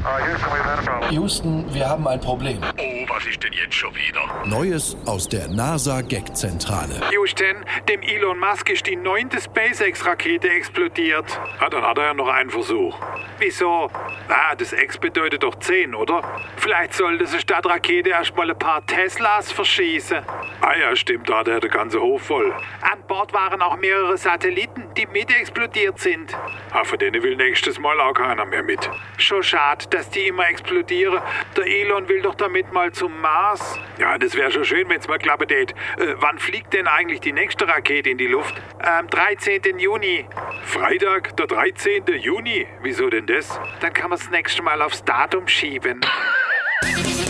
Houston, wir haben ein Problem. Oh, was ist denn jetzt schon wieder? Neues aus der NASA-Gag-Zentrale. Houston, dem Elon Musk ist die 9. SpaceX-Rakete explodiert. Dann hat er ja noch einen Versuch. Wieso? Das X bedeutet doch 10, oder? Vielleicht sollte sie statt Rakete erstmal ein paar Teslas verschießen. Ja, stimmt, da hat er den ganzen Hof voll. An Bord waren auch mehrere Satelliten, die mit explodiert sind. Von denen will nächstes Mal auch keiner mehr mit. Schon schade, dass die immer explodieren. Der Elon will doch damit mal zum Mars. Ja, das wäre schon schön, wenn's mal klappen tät. Wann fliegt denn eigentlich die nächste Rakete in die Luft? Am 13. Juni. Freitag, der 13. Juni? Wieso denn das? Dann kann man das nächste Mal aufs Datum schieben.